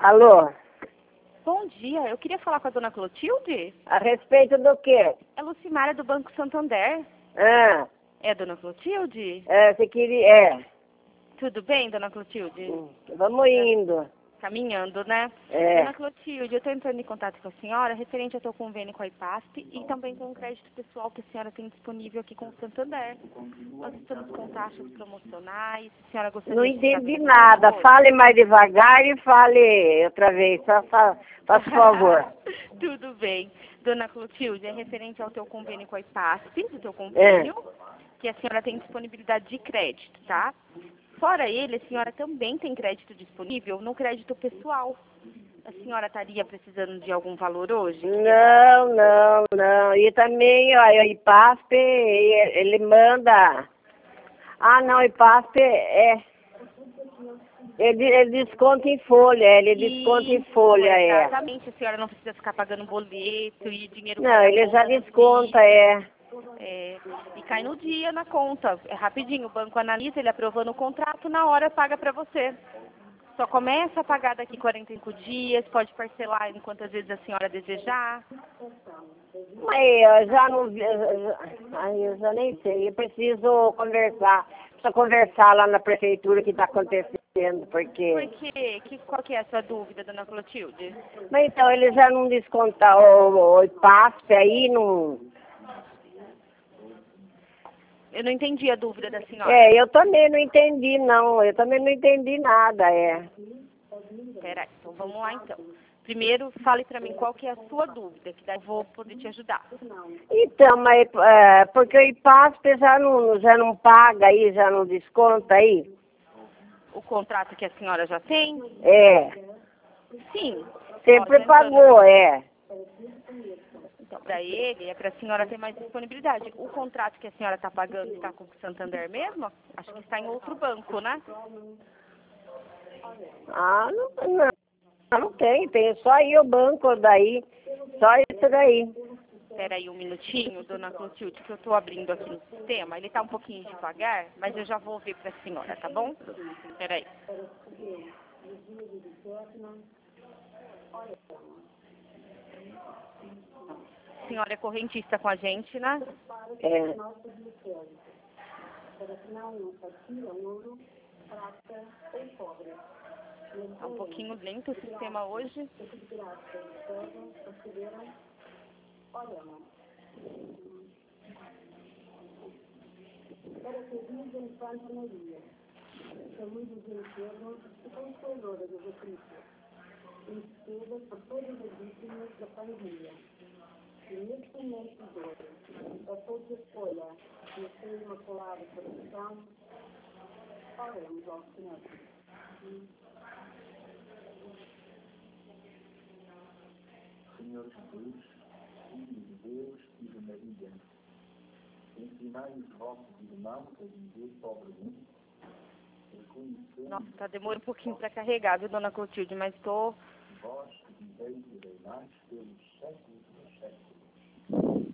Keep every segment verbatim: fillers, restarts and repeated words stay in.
Alô? Bom dia, eu queria falar com a dona Clotilde. A respeito do quê? É Lucimária do Banco Santander. Ah, É a dona Clotilde? é, você queria... É. Tudo bem, dona Clotilde? Hum, Vamos indo. Caminhando, né? É. Dona Clotilde, eu estou entrando em contato com a senhora referente ao teu convênio com a IPASP e também com o crédito pessoal que a senhora tem disponível aqui com o Santander. Nós estamos com taxas promocionais. A senhora gostaria Não de entendi saber nada. hoje? Fale mais devagar e fale outra vez. Só fa... Faça favor. Tudo bem. Dona Clotilde, é referente ao teu convênio com a IPASP, do teu convênio, que a senhora tem disponibilidade de crédito, tá? Fora ele, a senhora também tem crédito disponível no crédito pessoal. A senhora estaria precisando de algum valor hoje? Não, não, não. E também, ó, a IPASP, ele manda... Ah, não, IPASP é... Ele, ele desconta em folha, ele desconta em folha, é. Exatamente, a senhora não precisa ficar pagando boleto e dinheiro Não, cai na ele já conta no desconta, dia. é. É, e cai no dia na conta. É rapidinho, o banco analisa, ele aprovando o contrato, na hora paga para você. Só começa a pagar daqui quarenta e cinco dias, pode parcelar em quantas vezes a senhora desejar. Mas eu já não... vi- Ai, eu já nem sei, eu preciso conversar. Preciso conversar lá na prefeitura o que está acontecendo, porque... Por quê? Que, qual que é a sua dúvida, dona Clotilde? Mas então, ele já não desconta o, o IPASP aí, não... Eu não entendi a dúvida da senhora. É, eu também não entendi, não. Eu também não entendi nada, é. Peraí, então vamos lá então. Primeiro, fale para mim qual que é a sua dúvida, que daí eu vou poder te ajudar. Então, mas é, porque o IPASP já não, já não paga aí, já não desconta aí? O contrato que a senhora já tem? É, Sim. sempre Ó, já entrando pagou, é. Então, para ele, é para a senhora ter mais disponibilidade. O contrato que a senhora está pagando está com o Santander mesmo? Acho que está em outro banco, né? Ah, não, não, não tem, tem só aí o banco daí, só isso daí. Espera aí um minutinho, dona Clotilde, que eu estou abrindo aqui no sistema. Ele está um pouquinho devagar, mas eu já vou ver para a senhora, tá bom? Espera aí. A senhora é correntista com a gente, né? É. Tá um pouquinho lento o sistema hoje. Senhor Jesus, Filho de Deus e de Maria, ensinai os vossos irmãos a viver pobremente, reconhecendo Nossa, tá demorando um pouquinho para carregar, viu, dona Clotilde? Mas tô... vós que viveis e reinais pelos séculos dos séculos.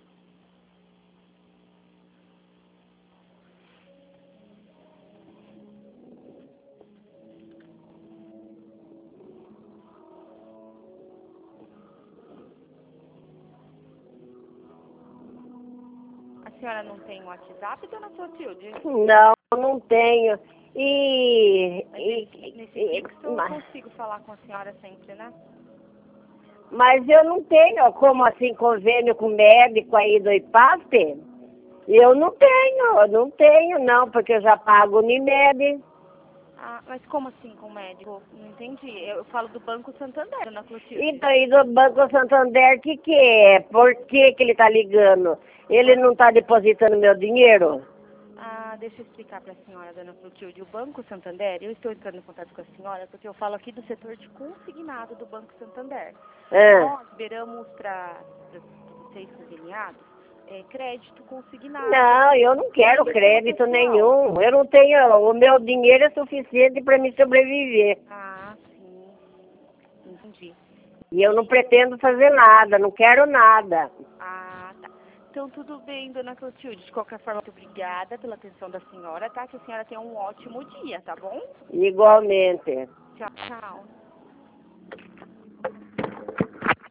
A senhora não tem WhatsApp, dona Clotilde? Não, não tenho. E... Mas e, nesse, nesse e fixo eu mas, consigo falar com a senhora sempre, né? mas eu não tenho, como assim, convênio com médico aí do IPASP? Eu não tenho, eu não tenho não, porque eu já pago o Unimed. Ah, mas como assim com o médico? Não entendi. Eu, eu falo do Banco Santander, dona Clotilde. Então, e do Banco Santander, o que que é? Por que que ele tá ligando? Ele não tá depositando meu dinheiro? Ah, deixa eu explicar para a senhora, dona Clotilde. O Banco Santander, eu estou entrando em contato com a senhora porque eu falo aqui do setor de consignado do Banco Santander. Ah. Nós liberamos para vocês consignados é, crédito consignado. Não, eu não quero crédito nenhum. Eu não tenho, o meu dinheiro é suficiente para me sobreviver. Ah, sim. Entendi. E eu não pretendo fazer nada, não quero nada. Ah, tá. Então, tudo bem, dona Clotilde. De qualquer forma, muito obrigada pela atenção da senhora, tá? Que a senhora tenha um ótimo dia, tá bom? Igualmente. Tchau, tchau.